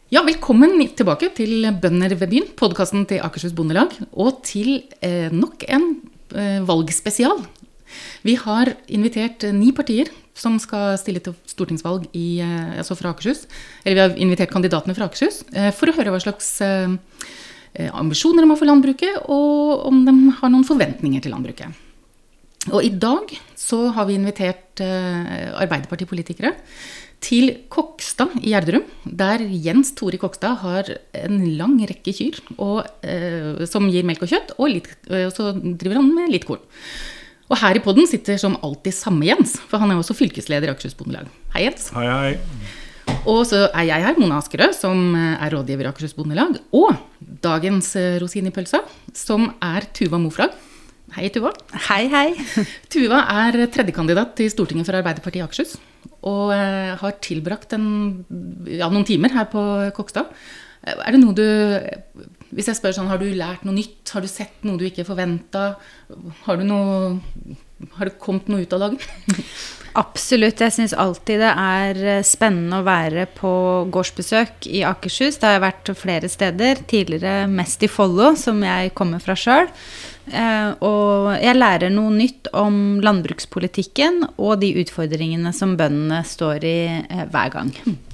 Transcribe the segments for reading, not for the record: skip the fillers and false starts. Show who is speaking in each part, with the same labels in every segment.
Speaker 1: Ja, velkommen tilbake til Bønder ved byen, podcasten til Akershus Bondelag, og til nok en valgspesial. Vi har invitert 9 partier som skal stille til stortingsvalg altså fra Akershus, eller vi har invitert kandidatene fra Akershus, for å høre hva slags ambisjoner de har for landbruket, og om de har noen forventninger til landbruket. Og i dag så har vi invitert Arbeiderpartipolitikere til Kokstad i Gjerdrum, der Jens Tore Kokstad har en lang rekke kyr, som gir melk og kjøtt, og så driver han med litt korn. Og her i podden sitter som alltid samme Jens, for han er også fylkesleder i Akershus Bondelag. Hei Jens.
Speaker 2: Hei, hei.
Speaker 1: Og så er jeg her, Mona Askerød, som er rådgiver i Akershus Bondelag, og dagens rosin i pølsa, som er Tuva Moflag. Hei Tuva.
Speaker 3: Hei, hei.
Speaker 1: Tuva er tredjekandidat til Stortinget for Arbeiderpartiet i Akershus, og har tilbrakt noen timer her på Kokstad. Er det noe hvis jeg spør sånn, har du lært noe nytt? Har du sett noe du ikke forventet? Har det kommet noe ut av dagen?
Speaker 3: Absolutt, jeg synes alltid det er spennende å være på gårdsbesøk i Akershus. Det har jeg vært flere steder, tidligere mest i Follo, som jeg kommer fra selv. Og jeg lærer noe nytt om landbrukspolitikken og de utfordringene som bøndene står i hver gang.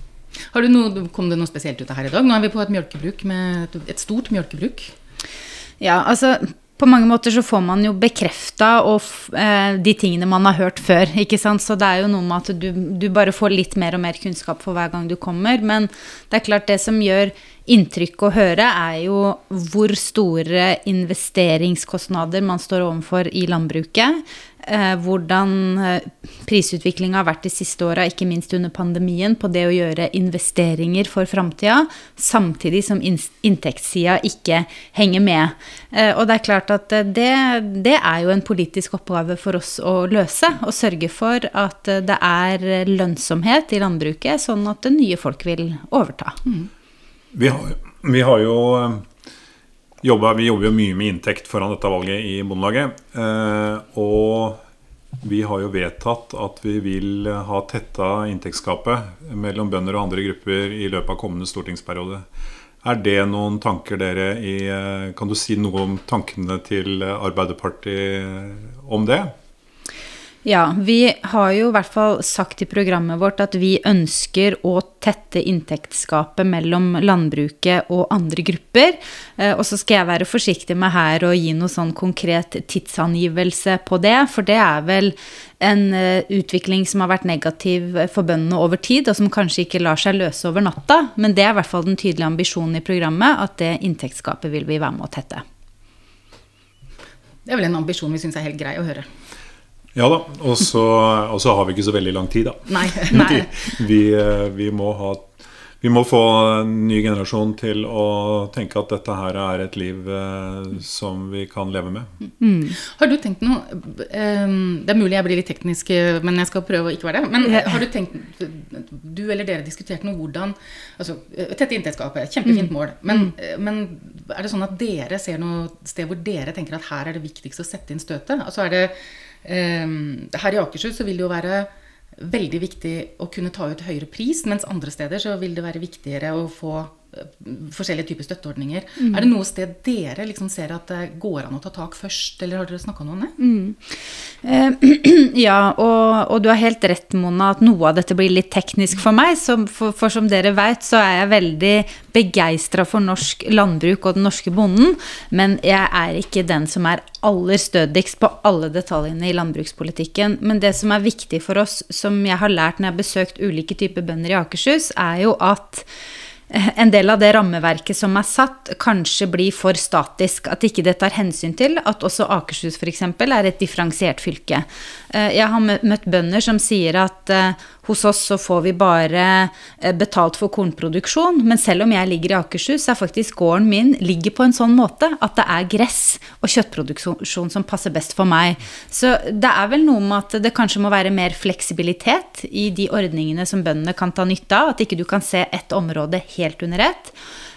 Speaker 1: Kom det noe spesielt ut av her i dag? Nå er vi på et mjølkebruk, et stort mjølkebruk.
Speaker 3: Ja, altså på mange måter så får man jo bekreftet de tingene man har hørt før, ikke sant? Så det er jo noe med at du bare får litt mer og mer kunnskap for hver gang du kommer, men det er klart det som gjør inntrykk å høre er jo hvor store investeringskostnader man står overfor i landbruket, hvordan prisutviklingen har vært de siste årene, ikke minst under pandemien, på det å gjøre investeringer for fremtiden, samtidig som inntektssiden ikke henger med. Og det er klart at det er jo en politisk oppgave for oss å løse, og sørge for at det er lønnsomhet i landbruket, sånn at nye folk vil overta.
Speaker 2: Vi jobber jo mye med inntekt foran dette valget i Bondelaget, og vi har jo vedtatt at vi vil ha tetta inntektsskapet mellom bønder og andre grupper i løpet av kommende stortingsperiode. Er det noen tanker dere kan du si noe om tankene til Arbeiderpartiet om det?
Speaker 3: Ja, vi har jo i hvert fall sagt i programmet vårt at vi ønsker å tette inntektsskapet mellom landbruket og andre grupper, og så skal jeg være forsiktig med her å gi noe sånn konkret tidsangivelse på det, for det er vel en utvikling som har vært negativ for bøndene over tid, og som kanskje ikke lar seg løse over natta, men det er i hvert fall den tydelige ambisjonen i programmet, at det inntektsskapet vil vi være med å tette. Det
Speaker 1: er vel en ambisjon vi synes er helt grei å høre.
Speaker 2: Ja da, og så har vi ikke så veldig lang tid da.
Speaker 1: Nei.
Speaker 2: Vi må få en ny generasjon til å tenke at dette her er et liv som vi kan leve med.
Speaker 1: Har du tenkt noe, det er mulig jeg blir litt teknisk, men jeg skal prøve å ikke være det, men har du tenkt, du eller dere diskutert noe hvordan, altså tette inntektsskapet, kjempefint mål, men er det sånn at dere ser noe sted hvor dere tenker at her er det viktigst å sette inn støtet? Altså er det her i Akershus så vil det jo være veldig viktig å kunne ta ut høyere pris, mens andre steder så vil det være viktigere å få forskjellige typer støtteordninger. Er det noe sted dere liksom ser at det går an å ta tak først, eller har dere snakket noe om det?
Speaker 3: Ja, og du har helt rett, Mona, at noe av dette blir litt teknisk for meg, for som dere vet så er jeg veldig begeistret for norsk landbruk og den norske bonden, men jeg er ikke den som er aller stødigst på alle detaljene i landbrukspolitikken, men det som er viktig for oss, som jeg har lært når jeg har besøkt ulike typer bønder i Akershus, er jo at en del av det rammeverket som er satt kanskje blir for statisk, at ikke det tar hensyn til at også Akershus for eksempel er et differensiert fylke. Jeg har møtt bønder som sier at hos oss så får vi bare betalt for kornproduksjon, men selv om jeg ligger i Akershus, så er faktisk gården min ligger på en sånn måte at det er gress og kjøttproduksjon som passer best for meg. Så det er vel noe med at det kanskje må være mer fleksibilitet i de ordningene som bøndene kan ta nytte av, at ikke du kan se et område helt under ett.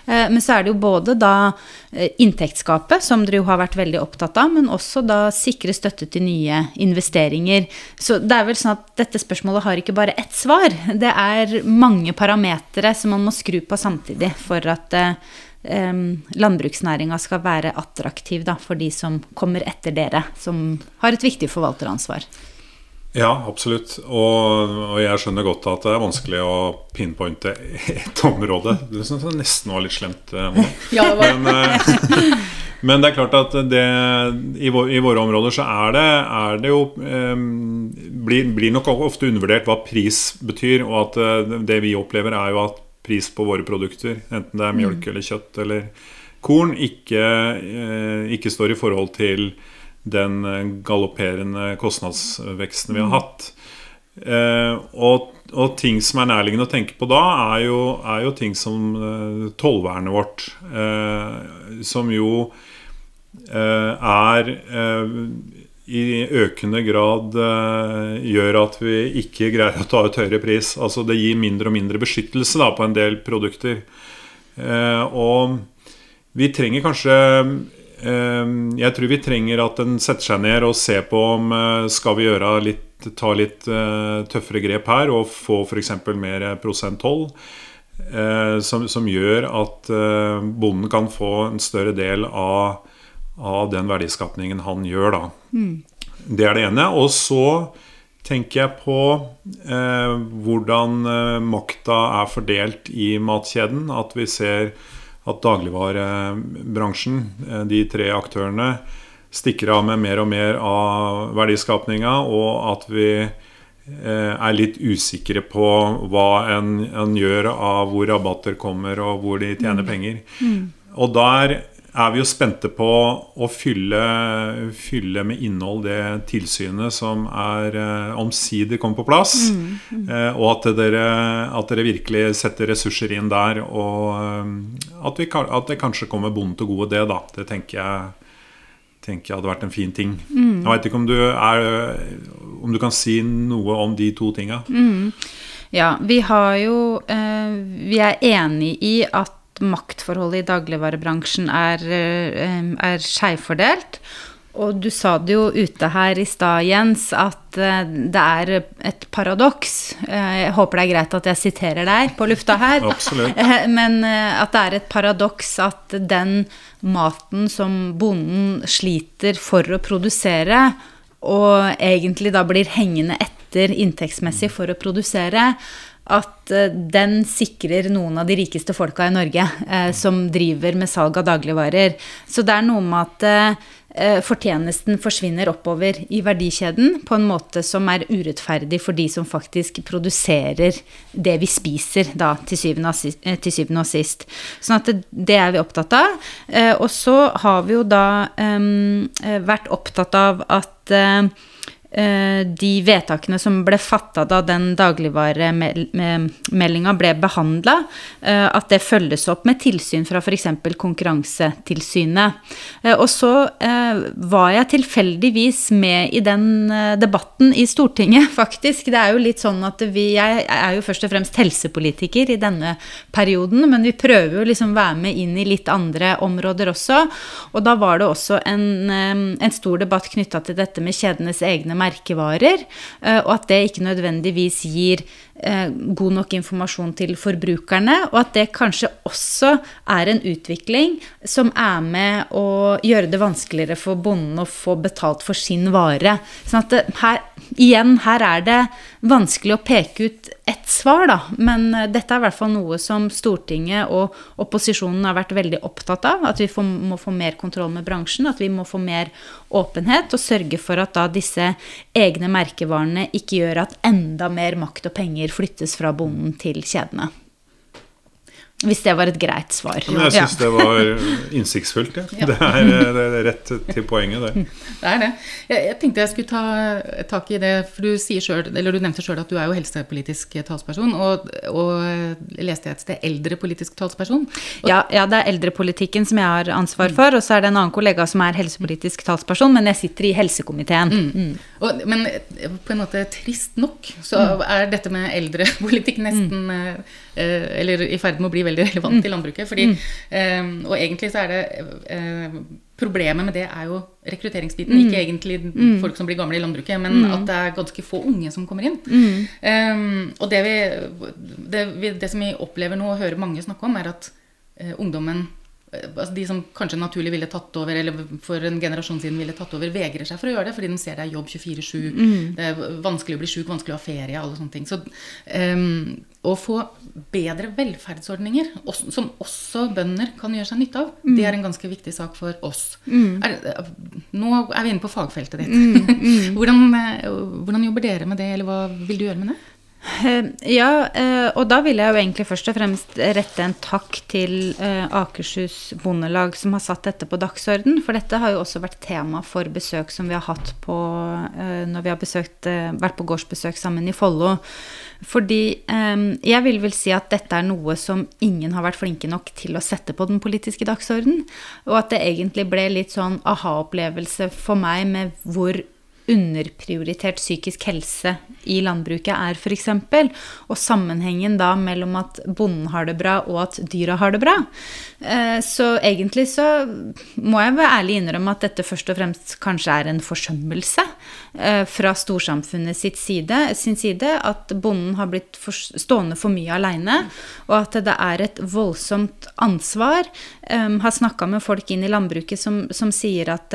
Speaker 3: Men så det jo både da inntektsskapet, som dere jo har vært veldig opptatt av, men også da sikre støtte til nye investeringer. Så det vel sånn at dette spørsmålet har ikke bare ett svar. Det mange parametere som man må skru på samtidig for at landbruksnæringen skal være attraktiv da, for de som kommer etter dere, som har et viktig forvalteransvar.
Speaker 2: Ja, absolutt. Og jeg skjønner godt at det vanskelig å pinpointe et område. Det synes jeg nesten var litt slemt.
Speaker 1: Ja, det var.
Speaker 2: Men det klart at i våre områder så det jo blir nok ofte undervurdert hva pris betyr, og at det vi opplever jo at pris på våre produkter, enten det mjølk eller kjøtt eller korn, ikke står i forhold til den galopperende kostnadsveksten vi har hatt. Og ting som nærliggende å tenke på da jo ting som tollvernet vårt, som jo i økende grad gjør at vi ikke greier å ta ut høyere pris. Altså det gir mindre og mindre beskyttelse da, på en del produkter. Og vi trenger kanskje jeg tror vi trenger at den setter seg ned og ser på om skal vi ta litt tøffere grep her og få for eksempel mer prosenttoll som gjør at bonden kan få en større del av den verdiskapningen han gjør da. Det det ene, og så tenker jeg på hvordan makta fordelt i matkjeden, at vi ser at dagligvarebransjen, de tre aktørene, stikker av med mer og mer av verdiskapningen, og at vi litt usikre på hva en gjør av hvor rabatter kommer og hvor de tjener penger. Og der vi jo spente på å fylle med innhold det tilsynet som omsider kom på plass, og at dere virkelig setter ressurser inn der, og at det kanskje kommer bonden til gode det da. Det tenker jeg hadde vært en fin ting. Jeg vet ikke om du kan si noe om de to tingene.
Speaker 3: Ja, vi enig i at maktforholdet i dagligvarebransjen skjevfordelt. Og du sa det jo ute her i stad, Jens, at det et paradoks. Jeg håper det greit at jeg siterer deg på lufta her.
Speaker 2: Absolutt.
Speaker 3: Men at det et paradoks at den maten som bonden sliter for å produsere, og egentlig da blir hengende etter inntektsmessig for å produsere, at den sikrer noen av de rikeste folka i Norge som driver med salg av dagligvarer. Så det noe med at fortjenesten forsvinner oppover i verdikjeden på en måte som urettferdig for de som faktisk produserer det vi spiser da, til syvende og sist. Sånn at det vi opptatt av. Og så har vi jo da vært opptatt av at de vedtakene som ble fattet da den dagligvaremeldingen ble behandlet, at det følges opp med tilsyn fra for eksempel Konkurransetilsynet. Og så var jeg tilfeldigvis med i den debatten i Stortinget, faktisk. Det jo litt sånn at jeg jo først og fremst helsepolitiker i denne perioden, men vi prøver jo liksom være med inn i litt andre områder også. Og da var det også en stor debatt knyttet til dette med kjedenes egne merkevarer, og at det ikke nødvendigvis gir god nok informasjon til forbrukerne, og at det kanskje også en utvikling som med å gjøre det vanskeligere for bonden å få betalt for sin vare. Sånn at her det vanskelig å peke ut et svar da, men dette I hvert fall noe som Stortinget og opposisjonen har vært veldig opptatt av, at vi må få mer kontroll med bransjen, at vi må få mer åpenhet, og sørge for at da disse egne merkevarene ikke gjør at enda mer makt og penger flyttes fra bonden til kjedene. Hvis det var et greit svar.
Speaker 2: Men jeg synes det var innsiktsfullt. Ja. Det rett til poenget der.
Speaker 1: Det det. Jeg tenkte jeg skulle ta tak I det, for du nevnte selv at du jo helsepolitisk talsperson, og leste et sted eldrepolitisk talsperson.
Speaker 3: Ja, det eldrepolitikken som jeg har ansvar for, og så det en annen kollega som helsepolitisk talsperson, men jeg sitter I helsekomiteen.
Speaker 1: Men på en måte trist nok, så dette med eldrepolitikk nesten, eller I ferd med å bli veldig relevant i landbruket, fordi, og egentlig så det, problemet med det jo rekrutteringsbiten, ikke egentlig folk som blir gamle i landbruket, men at det ganske få unge som kommer inn. Og det som vi opplever nå og hører mange snakke om, at ungdommen, altså de som kanskje naturlig ville tatt over, eller for en generasjon siden ville tatt over, vegrer seg for å gjøre det, fordi de ser det jobb 24/7, det vanskelig å bli syk, vanskelig å ha ferie, alle sånne ting. Så å få bedre velferdsordninger, som også bønder kan gjøre seg nytte av, det en ganske viktig sak for oss. Nå vi inne på fagfeltet ditt. Hvordan jobber dere med det, eller hva vil du gjøre med det?
Speaker 3: Ja, og da vil jeg jo egentlig først og fremst rette en takk til Akershus Bondelag som har satt dette på dagsorden, for dette har jo også vært tema for besøk som vi har hatt på, når vi har vært på gårdsbesøk sammen i Follo. Fordi jeg vil vel si at dette noe som ingen har vært flinke nok til å sette på den politiske dagsorden, og at det egentlig ble litt sånn aha-opplevelse for meg med hvor underprioritert psykisk helse i landbruket for eksempel, og sammenhengen da mellom at bonden har det bra og at dyra har det bra. Så egentlig så må jeg være ærlig innrømme at dette først og fremst kanskje en forsømmelse fra storsamfunnet sin side, at bonden har blitt stående for mye alene, og at det et voldsomt ansvar. Har snakket med folk inn i landbruket som sier at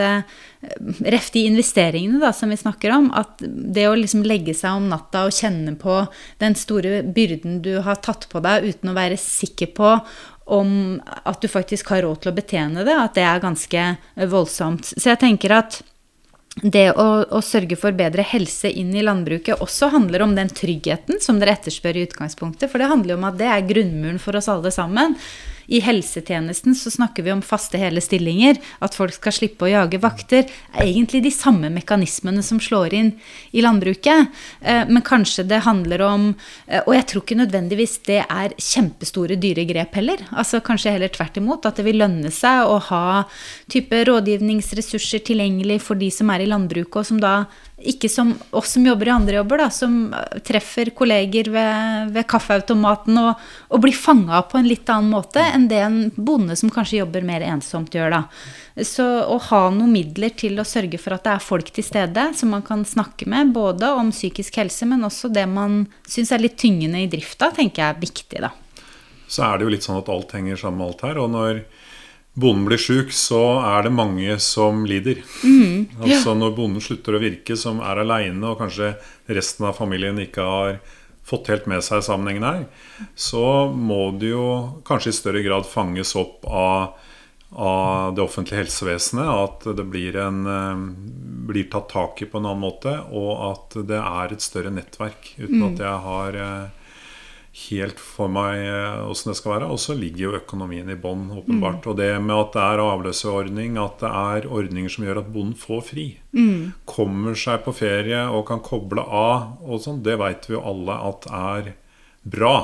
Speaker 3: ref de investeringene da, som vi snakker om, at det å liksom legge seg om natta og kjenne på den store byrden du har tatt på deg uten å være sikker på om at du faktisk har råd til å betjene det, at det ganske voldsomt. Så jeg tenker at det å sørge for bedre helse inn i landbruket også handler om den tryggheten som dere etterspør i utgangspunktet, for det handler jo om at det grunnmuren for oss alle sammen. I helsetjenesten så snakker vi om faste hele stillinger, at folk skal slippe å jage vakter, egentlig de samme mekanismene som slår inn i landbruket, men kanskje det handler om, og jeg tror ikke nødvendigvis det kjempestore dyre grep heller, altså kanskje heller tvert imot, at det vil lønne seg å ha type rådgivningsressurser tilgjengelig for de som i landbruket, og som da ikke som oss som jobber i andre jobber da, som treffer kolleger ved kaffeautomaten og blir fanget på en litt annen måte enn det en bonde som kanskje jobber mer ensomt gjør da. Så å ha noen midler til å sørge for at det folk til stede som man kan snakke med, både om psykisk helse, men også det man synes litt tyngende i drifta, tenker jeg viktig da.
Speaker 2: Så det jo litt sånn at alt henger sammen med alt her, og når bonden blir syk, så det mange som lider. Altså når bonden slutter å virke, som alene, og kanskje resten av familien ikke har fått helt med seg sammenhengen her, så må det jo kanskje i større grad fanges opp av det offentlige helsevesenet, at det blir tatt tak i på en annen måte, og at det et større nettverk, uten at jeg har helt for meg hvordan det skal være, og så ligger jo økonomien i bånd åpenbart, og det med at det avløserordning, at det ordninger som gjør at bonden får fri, kommer seg på ferie og kan koble av og sånn, det vet vi jo alle at bra,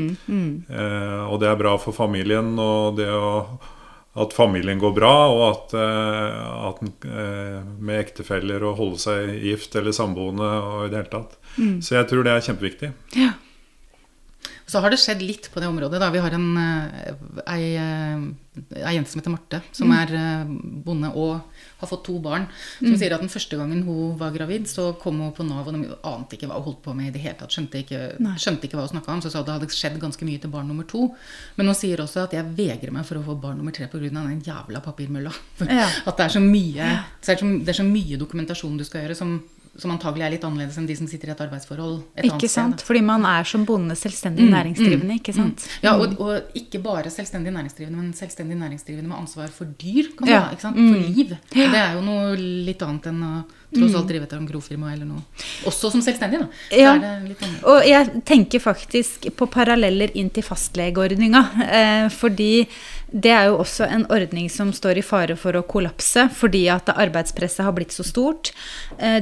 Speaker 2: og det bra for familien, og det at familien går bra, og at med ektefeller å holde seg gift eller samboende og i det hele tatt. Så jeg tror det kjempeviktig.
Speaker 3: Ja.
Speaker 1: Så har det skjedd litt på det området da. Vi har ei jente som heter Marte, som bonde og har fått 2 barn, som sier at den første gangen hun var gravid, så kom hun på Nav, og de ante ikke hva hun holdt på med i det hele tatt, skjønte ikke hva hun snakket om, så sa det hadde skjedd ganske mye til barn nummer 2, men hun sier også at jeg vegrer meg for å få barn nummer 3 på grunn av den jævla papirmølla. At det så mye, det så mye dokumentasjon du skal gjøre, som antagelig litt annerledes enn de som sitter i et arbeidsforhold et annet sted.
Speaker 3: Ikke sant, fordi man som bonde selvstendig næringsdrivende, ikke sant?
Speaker 1: Ja, og ikke bare selvstendig næringsdrivende, men selvstendig næringsdrivende med ansvar for dyr, kan man ikke sant? For liv. Det jo noe litt annet enn å tross alt drive etter en grofirma eller noe. Også som selvstendig da. Så det litt annet.
Speaker 3: Og jeg tenker faktisk på paralleller inn til fastlegeordninga, fordi det jo også en ordning som står i fare for å kollapse, fordi at arbeidspresset har blitt så stort. De som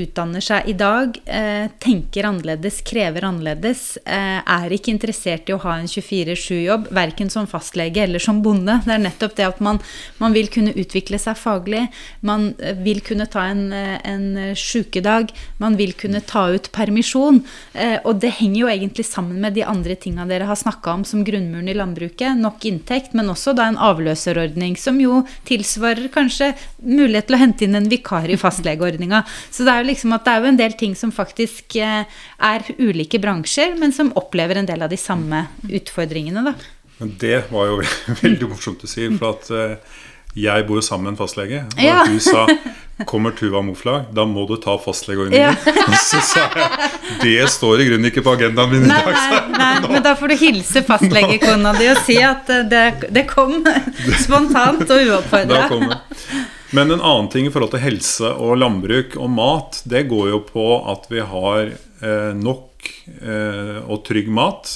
Speaker 3: utdanner seg I dag, tenker annerledes, krever annerledes, ikke interessert I å ha en 24/7-jobb, hverken som fastlege eller som bonde. Det nettopp det at man vil kunne utvikle seg faglig, man vil kunne ta en sykedag, man vil kunne ta ut permisjon, og det henger jo egentlig sammen med de andre tingene dere har snakket om som grunnmuren I landbruket, nok inntekt, men også da en avløserordning som jo tilsvarer kanskje mulighet til å hente inn en vikar I fastlegeordninga. Så det jo liksom at det jo en del ting som faktisk ulike bransjer, men som opplever en del av de samme utfordringene da.
Speaker 2: Men det var jo veldig morsomt å si, for at jeg bor sammen med en fastlege, og
Speaker 3: Ja.
Speaker 2: du sa, kommer Tuva Moflag, da må du ta fastlegeordningen.
Speaker 3: Ja.
Speaker 2: Så sa jeg, det står I grunnen ikke på agendaen min I dag.
Speaker 3: Nei, men da får du hilse fastlegekona di og si at det kom spontant og
Speaker 2: Da
Speaker 3: uoppfordret.
Speaker 2: kom det. Men en annen ting I forhold til helse og landbruk og mat, det går jo på at vi har nok og trygg mat,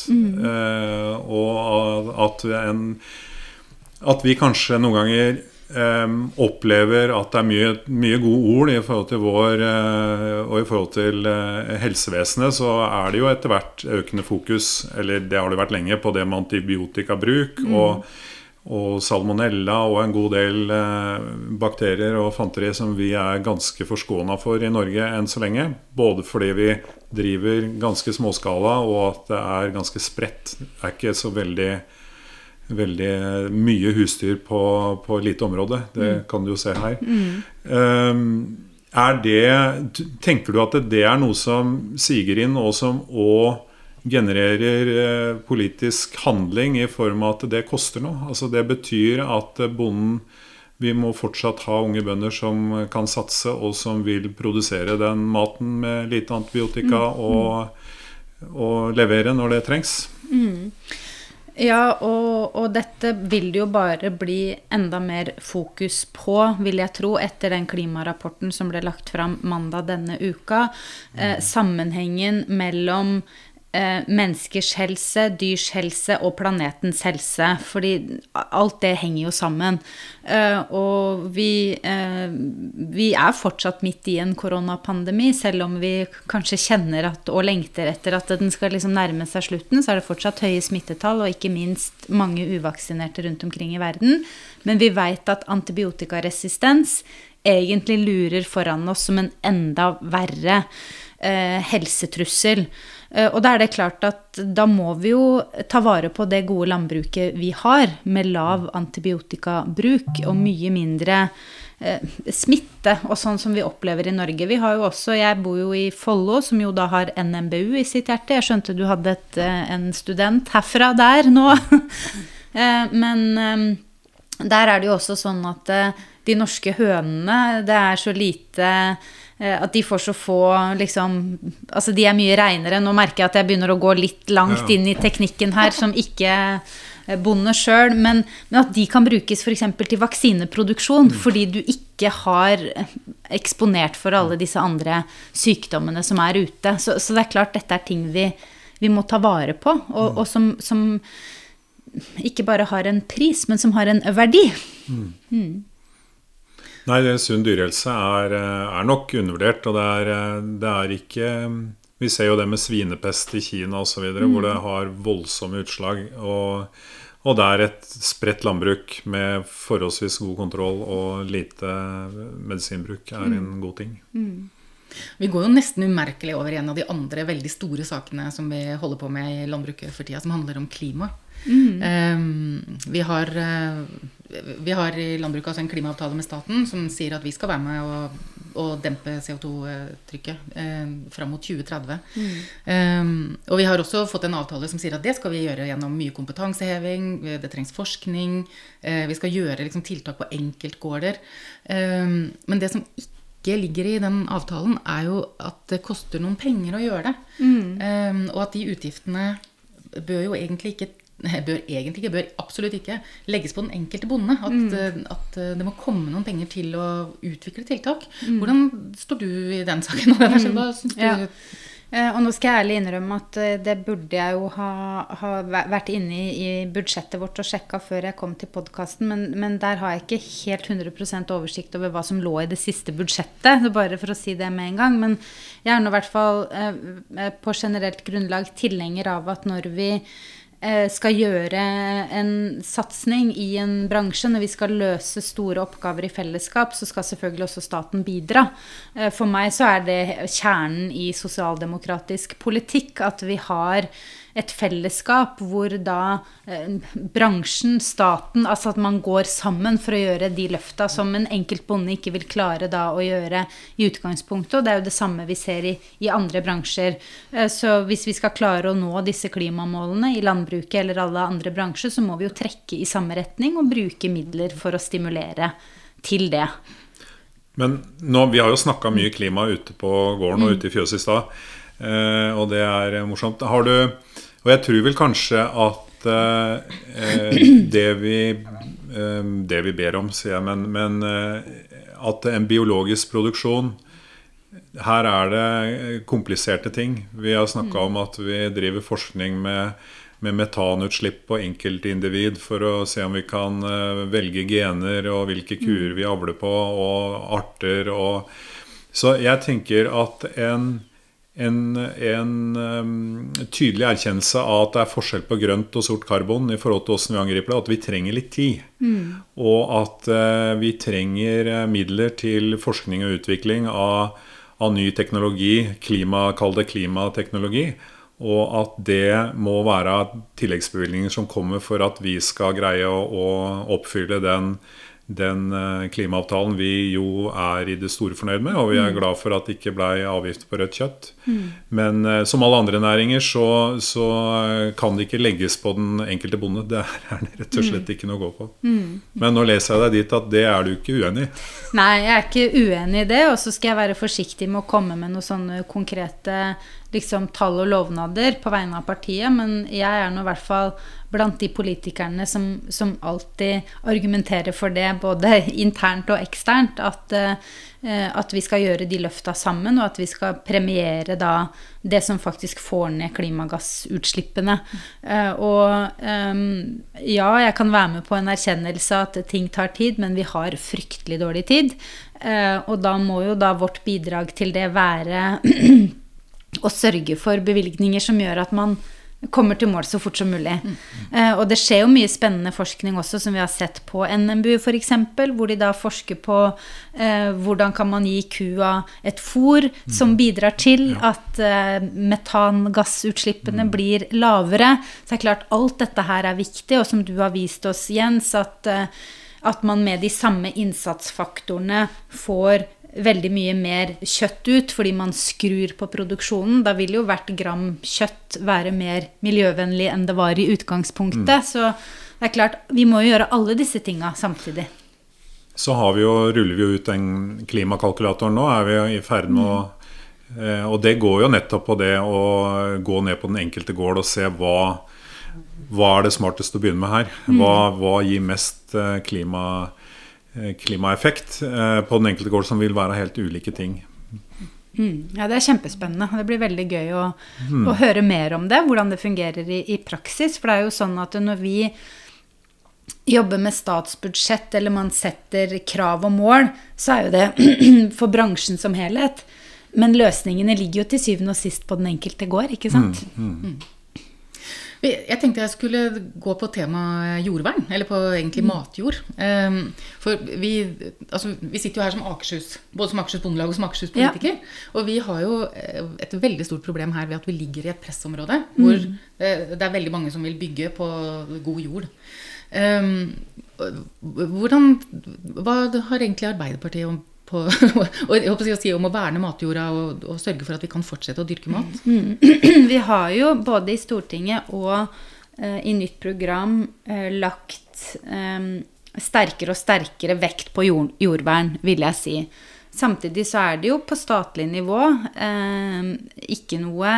Speaker 2: og at vi kanskje noen ganger opplever at det mye gode ord I forhold til og I forhold til helsevesenet, så det jo etter hvert økende fokus, eller det har det vært lenge, på det med antibiotikabruk og salmonella og en god del bakterier og fanteri som vi ganske forskånet for I Norge enn så lenge, både fordi vi driver ganske småskala og at det ganske spredt, det ikke så veldig mye husdyr på lite område, det kan du jo se her. Tenker du at det noe som siger inn og som også genererer politisk handling I form av at det koster noe? Altså det betyr at bonden, vi må fortsatt ha unge bønder som kan satse og som vil produsere den maten med lite antibiotika og levere når det trengs.
Speaker 3: Ja, og dette vil det jo bare bli enda mer fokus på, vil jeg tro, etter den klimarapporten som ble lagt fram mandag denne uka. Sammenhengen mellom menneskers helse, dyrs helse og planetens helse, fordi alt det henger jo sammen. Og vi fortsatt midt I en koronapandemi, selv om vi kanskje kjenner og lengter etter at den skal liksom nærme seg slutten, så det fortsatt høye smittetall, og ikke minst mange uvaksinerte rundt omkring I verden. Men vi vet at antibiotikaresistens egentlig lurer foran oss som en enda verre helsetrussel. Og da det klart at da må vi jo ta vare på det gode landbruket vi har, med lav antibiotikabruk og mye mindre smitte, og sånn som vi opplever I Norge. Vi har jo også, jeg bor jo I Follo, som jo da har NMBU I sitt hjerte. Jeg skjønte du hadde en student herfra der nå. Men der det jo også sånn at de norske hønene, det så lite at de får så få liksom, altså de mye renere. Nå merker jeg at jeg begynner å gå litt langt inn I teknikken her som ikke bonde selv, men at de kan brukes for eksempel til vaksineproduksjon fordi du ikke har eksponert for alle disse andre sykdommene som ute. Så det klart dette ting vi må ta vare på, og som ikke bare har en pris, men som har en verdi.
Speaker 2: Nei, sunn dyrehelse nok undervurdert, og det ikke... Vi ser jo det med svinepest I Kina og så videre, hvor det har voldsomme utslag, og det et spredt landbruk med forholdsvis god kontroll og lite medisinbruk en god ting.
Speaker 1: Vi går jo nesten umerkelig over en av de andre veldig store sakene som vi holder på med I landbruket for tiden, som handler om klima. Vi har I landbruket også en klimaavtale med staten som sier at vi skal være med og dempe CO2-trykket frem mot 2030. Og vi har også fått en avtale som sier at det skal vi gjøre gjennom mye kompetanseheving, det trengs forskning, vi skal gjøre liksom, tiltak på enkeltgårder. Men det som ikke ligger I den avtalen jo at det koster noen penger å gjøre det. Og at de utgiftene bør absolutt ikke legges på den enkelte bonde, at det må komme noen penger til å utvikle tiltak. Hvordan står du I den saken? Hva synes du?
Speaker 3: Og nå skal jeg ærlig innrømme at det burde jeg jo ha vært inne i budsjettet vårt og sjekket før jeg kom til podcasten, men der har jeg ikke helt 100% oversikt over hva som lå i det siste budsjettet, bare for å si det med en gang. Men jeg er nå i hvert fall på generelt grunnlag tilhenger av at når vi skal gjøre en satsning i en bransje, når vi skal løse store oppgaver i fellesskap, så skal selvfølgelig også staten bidra. For meg så er det kjernen i sosialdemokratisk politikk, at vi har et fellesskap hvor da bransjen, staten, altså at man går sammen for å gjøre de løfta som en enkelt bonde ikke vil klare da å gjøre i utgangspunktet, og det er jo det samme vi ser i andre bransjer. Så hvis vi skal klare å nå disse klimamålene i landbruket eller alle andre bransjer, så må vi jo trekke i samme retning og bruke midler for å stimulere til det.
Speaker 2: Men nå, vi har jo snakket mye klima ute på gården og ute i fjøset i stad, og det er morsomt. Og jeg tror vel kanskje at det vi ber om, sier jeg, men at en biologisk produksjon, her er det kompliserte ting. Vi har snakket om at vi driver forskning med metanutslipp på enkeltindivid for å se om vi kan velge gener og hvilke kurer vi avler på og arter. Så jeg tenker at en tydelig erkjennelse av at det er forskjell på grønt og sort karbon i forhold til hvordan vi angriper det, at vi trenger litt tid. Og at vi trenger midler til forskning og utvikling av ny teknologi, kall det klimateknologi, og at det må være tilleggsbevilgninger som kommer for at vi skal greie å oppfylle den klimaavtalen vi jo er i det store fornøyd med, og vi er glad for at det ikke ble avgift på rødt kjøtt. Men som alle andre næringer så kan det ikke legges på den enkelte bonde. Det er rett og slett ikke noe å gå på. Men nå leser jeg deg dit at det er du ikke uenig i.
Speaker 3: Nei, jeg er ikke uenig i det, og så skal jeg være forsiktig med å komme med noen sånne konkrete tall og lovnader på vegne av partiet, men jeg er nå i hvert fall blant de politikerne som alltid argumenterer for det, både internt og eksternt, at vi skal gjøre de løfta sammen, og at vi skal premiere da det som faktisk får ned klimagassutslippene. Ja, jeg kan være med på en erkjennelse at ting tar tid, men vi har fryktelig dårlig tid, og da må jo da vårt bidrag til det være å sørge for bevilgninger som gjør at man kommer til mål så fort som mulig. Og det skjer jo mye spennende forskning også, som vi har sett på NMBU for eksempel, hvor de da forsker på hvordan kan man gi kua et fôr som bidrar til at metangassutslippene blir lavere. Så det er klart, alt dette her er viktig, og som du har vist oss, Jens, at man med de samme innsatsfaktorene får veldig mye mer kjøtt ut, fordi man skrur på produksjonen. Da vil jo hvert gram kjøtt være mer miljøvennlig enn det var i utgangspunktet. Så det er klart, vi må jo gjøre alle disse tingene samtidig.
Speaker 2: Så ruller vi jo ut den klimakalkulatoren nå, er vi i ferd med å, og det går jo nettopp på det å gå ned på den enkelte gård og se hva er det smarteste å begynne med her? Hva gir mest klimaeffekt på den enkelte gård, som vil være helt ulike ting.
Speaker 3: Ja, det er kjempespennende. Det blir veldig gøy å høre mer om det, hvordan det fungerer i praksis. For det er jo sånn at når vi jobber med statsbudsjett, eller man setter krav og mål, så er jo det for bransjen som helhet. Men løsningene ligger jo til syvende og sist på den enkelte gård, ikke sant?
Speaker 1: Jeg tenkte jeg skulle gå på tema jordvern, eller på egentlig matjord. For vi sitter jo her som Akershus, både som Akershus bondelag og som Akershus politiker, og vi har jo et veldig stort problem her ved at vi ligger i et pressområde, hvor det er veldig mange som vil bygge på god jord. Hva har egentlig Arbeiderpartiet og jeg håper å si om å verne matjorda og sørge for at vi kan fortsette å dyrke mat?
Speaker 3: Vi har jo både i Stortinget og i nytt program lagt sterkere og sterkere vekt på jordvern, vil jeg si. Samtidig så er det jo på statlig nivå ikke noe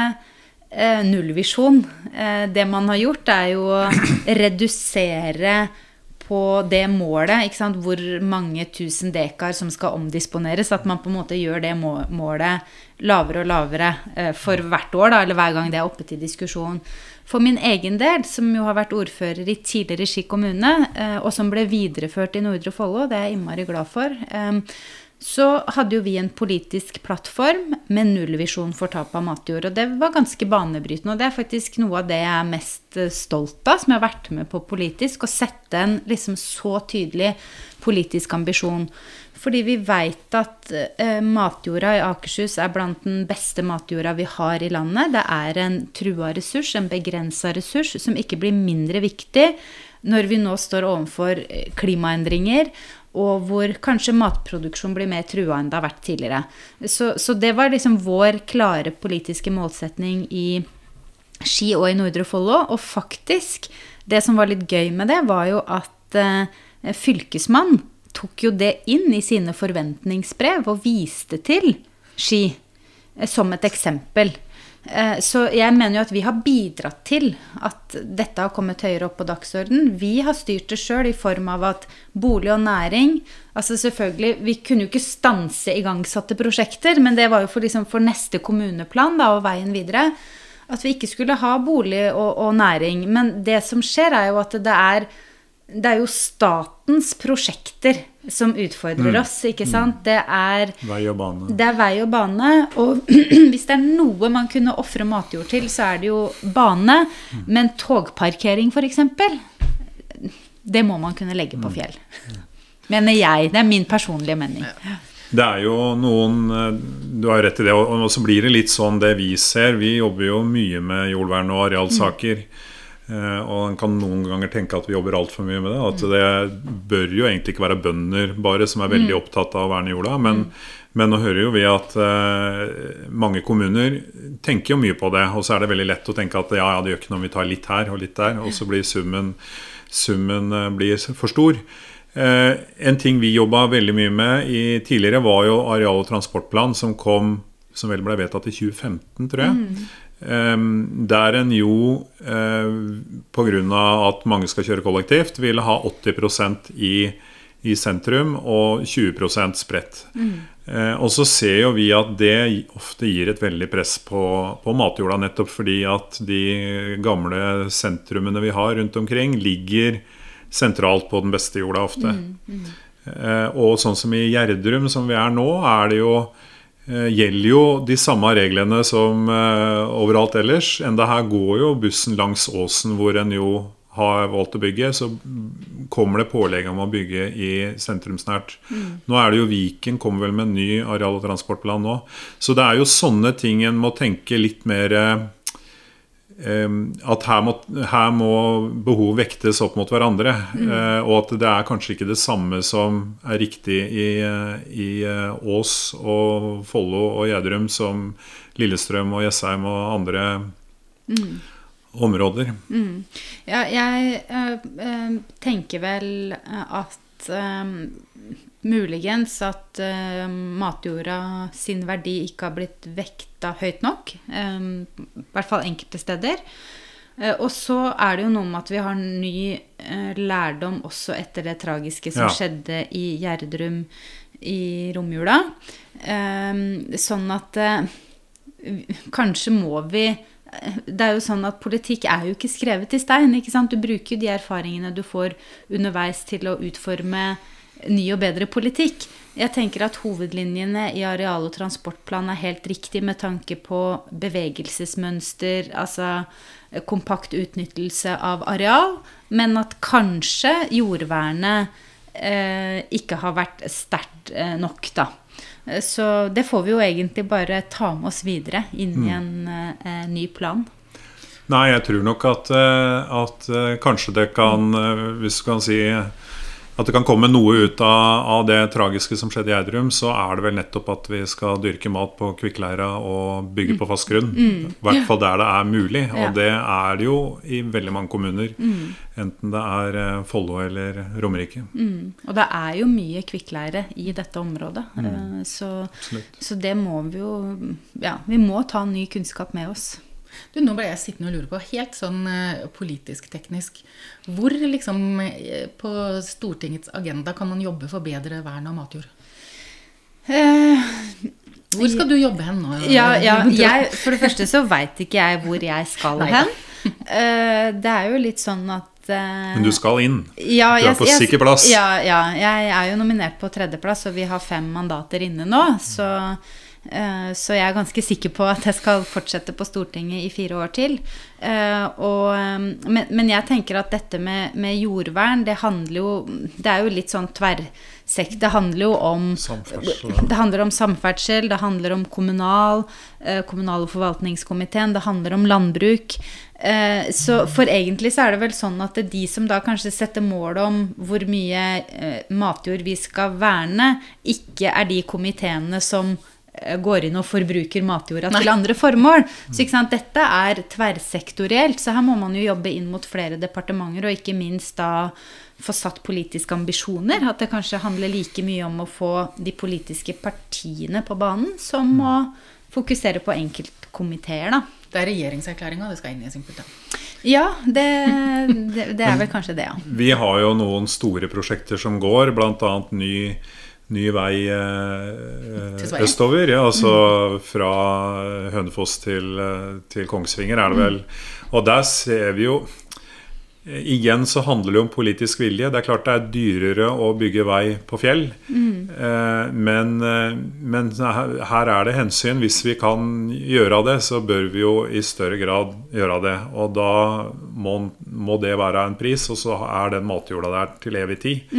Speaker 3: nullvisjon. Det man har gjort er jo å redusere på det målet, ikke sant? Hvor mange tusen dekar som skal omdisponeres, at man på en måte gjør det målet lavere og lavere for hvert år, da, eller hver gang det oppe til diskusjon. For min egen del, som jo har vært ordfører i tidligere Ski kommune, og som ble videreført i Nordre Follo, det er jeg innmari glad for, så hadde jo vi en politisk plattform med nullvisjon for tap av matjord, og det var ganske banebrytende, og det er faktisk noe av det jeg er mest stolt av, som jeg har vært med på politisk, å sette en liksom så tydelig politisk ambisjon. Fordi vi vet at matjorda i Akershus er blant den beste matjorda vi har i landet. Det er en trua ressurs, en begrenset ressurs, som ikke blir mindre viktig når vi nå står overfor klimaendringer, og hvor kanskje matproduksjon blir mer trua enn det har vært tidligere. Så det var liksom vår klare politiske målsetning i Ski og i Nordre Follo, og faktisk, det som var litt gøy med det, var jo at fylkesmann tok jo det inn i sine forventningsbrev og viste til Ski som et eksempel. Så jeg mener jo at vi har bidratt til at dette har kommet høyere opp på dagsorden. Vi har styrt det selv i form av at bolig og næring, altså selvfølgelig, vi kunne jo ikke stanse igangsatte prosjekter, men det var jo for neste kommuneplan da, og veien videre, at vi ikke skulle ha bolig og næring. Men det som skjer er jo at det er jo statens prosjekter som utfordrer oss, ikke sant? Det er
Speaker 2: vei og bane.
Speaker 3: Det er vei og bane, og hvis det er noe man kunne offre matjord til, så er det jo bane, men togparkering for eksempel, det må man kunne legge på fjell. Mener jeg, det er min personlige mening.
Speaker 2: Det er jo noen, du har rett i det, og så blir det litt sånn det vi ser. Vi jobber jo mye med jordvern og arealsaker, og en kan noen ganger tenke at vi jobber alt for mye med det, at det bør jo egentlig ikke være bønder bare som er veldig opptatt av å verne jorda, men nå hører jo vi at mange kommuner tenker jo mye på det, og så er det veldig lett å tenke at ja, det gjør ikke noe om vi tar litt her og litt der, og så blir summen blir for stor. En ting vi jobbet veldig mye med tidligere var jo areal- og transportplan som vel ble vedtatt i 2015, tror jeg. Der en jo på grunn av at mange skal kjøre kollektivt ville ha 80% i sentrum og 20% spredt. Og så ser jo vi at det ofte gir et veldig press på matjorda, nettopp fordi at de gamle sentrumene vi har rundt omkring ligger sentralt på den beste jorda ofte. Og sånn som i Gjerdrum som vi er nå, gjelder jo de samme reglene som overalt ellers. Enda her går jo bussen langs åsen hvor en jo har valgt å bygge, så kommer det pålegg om å bygge i sentrumsnært. Nå er det jo Viken, kommer vel med en ny areal- og transportplan nå. Så det er jo sånne ting en må tenke litt mer at her må behov vektes opp mot hverandre, og at det er kanskje ikke det samme som er riktig i Ås og Follo og Gjerdrum som Lillestrøm og Jessheim og andre områder.
Speaker 3: Ja, jeg tenker vel at muligens at matjorda sin verdi ikke har blitt vekta høyt nok, i hvert fall enkelte steder. Og så er det jo noe med at vi har ny lærdom også etter det tragiske som skjedde i Gjerdrum i romjula. Sånn at kanskje må vi det er jo sånn at politikk er jo ikke skrevet i stein, ikke sant? Du bruker jo de erfaringene du får underveis til å utforme ny og bedre politikk. Jeg tenker at hovedlinjene i areal- og transportplan er helt riktig med tanke på bevegelsesmønster, altså kompakt utnyttelse av areal, men at kanskje jordvernet ikke har vært sterkt nok da. Så det får vi jo egentlig bare ta med oss videre inn i en ny plan.
Speaker 2: Nei, jeg tror nok at kanskje det kan, hvis du kan si at det kan komme noe ut av det tragiske som skjedde i Gjerdrum, så er det vel nettopp at vi skal dyrke mat på kvikkleira og bygge på fast grunn. I hvert fall der det er mulig, og det er det jo i veldig mange kommuner, enten det er Follo eller Romerike.
Speaker 3: Og det er jo mye kvikkleire i dette området, så det må vi jo, vi må ta ny kunnskap med oss.
Speaker 1: Nå ble jeg sittende og lure på, helt sånn politisk teknisk, hvor liksom på Stortingets agenda kan man jobbe for bedre vern av matjord? Hvor skal du jobbe hen nå?
Speaker 3: For det første så vet ikke jeg hvor jeg skal hen. Det jo litt sånn at
Speaker 2: men du skal inn. Du på sikker plass.
Speaker 3: Ja, jeg jo nominert på 3. plass, og vi har 5 mandater inne nå, så jeg ganske sikker på at jeg skal fortsette på Stortinget i 4 år til. Men jeg tenker at dette med jordvern, det handler jo, det jo litt sånn tverrsekk. Det handler jo om samferdsel, det handler om kommunal og forvaltningskomiteen, det handler om landbruk. Så for egentlig så det vel sånn at de som da kanskje setter mål om hvor mye matjord vi skal verne, ikke de komiteene som går inn og forbruker matjorda til andre formål. Så ikke sant, dette tverrsektorielt, så her må man jo jobbe inn mot flere departementer, og ikke minst da få satt politiske ambisjoner, at det kanskje handler like mye om å få de politiske partiene på banen, som å fokusere på enkeltkomiteer da.
Speaker 1: Det regjeringserklæringen, det skal inn i simpelthen.
Speaker 3: Ja, det vel kanskje det, ja.
Speaker 2: Vi har jo noen store prosjekter som går, blant annet ny vei østover, altså fra Hønefoss til Kongsvinger det vel. Og der ser vi jo, igjen så handler det om politisk vilje. Det klart det dyrere å bygge vei på fjell, men her det hensyn. Hvis vi kan gjøre det, så bør vi jo i større grad gjøre det. Og da må det være en pris, og så den matjorda der til evig tid.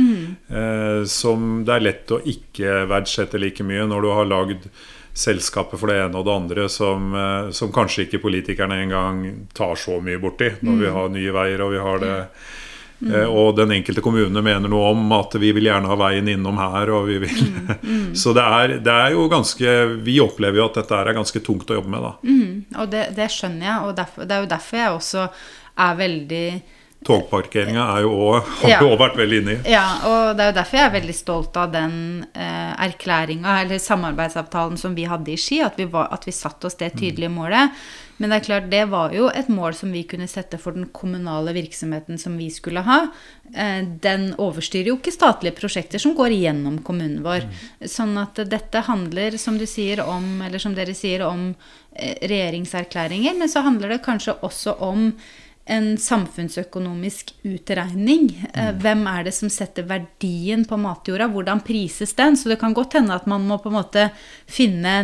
Speaker 2: Som det lett å ikke verdsette like mye når du har lagd selskapet for det ene og det andre som kanskje ikke politikerne engang tar så mye borti når vi har nye veier og vi har det og den enkelte kommune mener noe om at vi vil gjerne ha veien innom her og vi vil så det jo ganske vi opplever jo at dette ganske tungt å jobbe med da.
Speaker 3: Og det skjønner jeg, og det jo derfor jeg også veldig
Speaker 2: togparkeringen har jo vært veldig inne i.
Speaker 3: Ja, og det jo derfor jeg veldig stolt av den erklæringen, eller samarbeidsavtalen som vi hadde i Ski, at vi satte oss det tydelige målet. Men det klart, det var jo et mål som vi kunne sette for den kommunale virksomheten som vi skulle ha. Den overstyrer jo ikke statlige prosjekter som går igjennom kommunen vår. Sånn at dette handler, som du sier om, eller som dere sier om regjeringserklæringer, men så handler det kanskje også om en samfunnsøkonomisk utregning. Hvem det som setter verdien på matjorda? Hvordan prises den? Så det kan godt hende at man må på en måte finne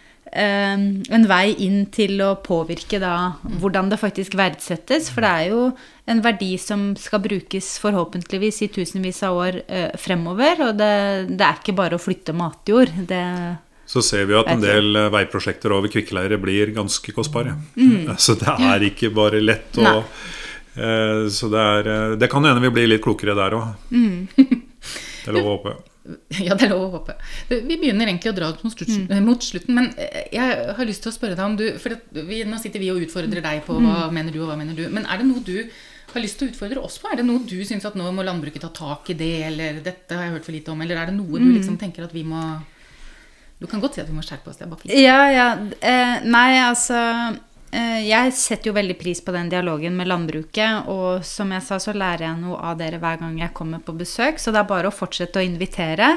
Speaker 3: en vei inn til å påvirke da hvordan det faktisk verdsettes, for det jo en verdi som skal brukes forhåpentligvis i tusenvis av år fremover, og det ikke bare å flytte matjord.
Speaker 2: Så ser vi at en del veiprosjekter over kvikkleire blir ganske kostbare. Så det ikke bare lett å... Så det kan hende vi blir litt klokere der også. Det lov å håpe.
Speaker 1: Ja, det lov å håpe. Vi begynner egentlig å dra mot slutten, men jeg har lyst til å spørre deg om for nå sitter vi og utfordrer deg på hva mener du og hva mener du, men det noe du har lyst til å utfordre oss på? Det noe du synes at nå må landbruket ta tak i det, eller dette har jeg hørt for lite om, eller det noe du liksom tenker at vi må... Du kan godt si at vi må skjerpe oss, det bare fint.
Speaker 3: Ja. Nei, altså, jeg setter jo veldig pris på den dialogen med landbruket, og som jeg sa, så lærer jeg noe av dere hver gang jeg kommer på besøk, så det bare å fortsette å invitere.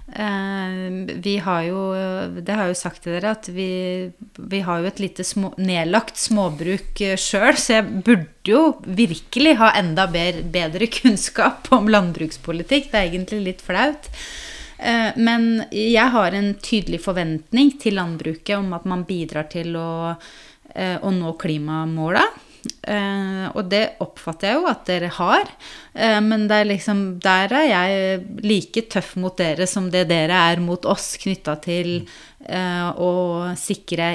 Speaker 3: Det har jeg jo sagt til dere, at vi har jo et lite nedlagt småbruk selv, så jeg burde jo virkelig ha enda bedre kunnskap om landbrukspolitikk. Det egentlig litt flaut. Men jeg har en tydelig forventning til landbruket om at man bidrar til å nå klimamålet. Og det oppfatter jeg jo at dere har. Men det liksom, der jeg like tøff mot dere som det dere mot oss, knyttet til å sikre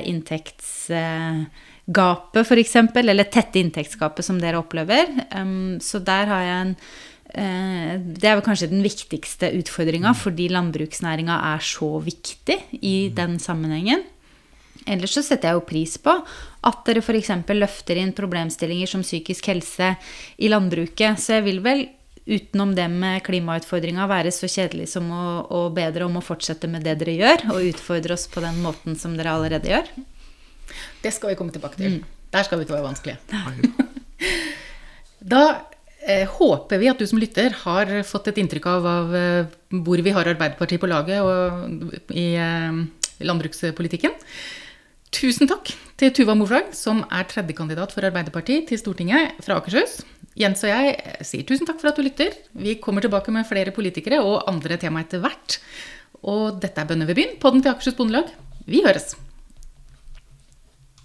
Speaker 3: inntektsgapet for eksempel, eller tette inntektsgapet som dere opplever. Så der har jeg det vel kanskje den viktigste utfordringen, fordi landbruksnæringen så viktig i den sammenhengen. Ellers så setter jeg jo pris på at dere for eksempel løfter inn problemstillinger som psykisk helse i landbruket, så jeg vil vel utenom det med klimautfordringen være så kjedelig som å bedre om å fortsette med det dere gjør, og utfordre oss på den måten som dere allerede gjør.
Speaker 1: Det skal vi komme tilbake til. Der skal vi ikke være vanskelige. Da håper vi at du som lytter har fått et inntrykk av hvor vi har Arbeiderpartiet på laget og i landbrukspolitikken. Tusen takk til Tuva Moflag, som tredje kandidat for Arbeiderpartiet til Stortinget fra Akershus. Jens og jeg sier tusen takk for at du lytter. Vi kommer tilbake med flere politikere og andre tema etter hvert. Og dette Bønder ved byen, podden til Akershus Bondelag. Vi høres!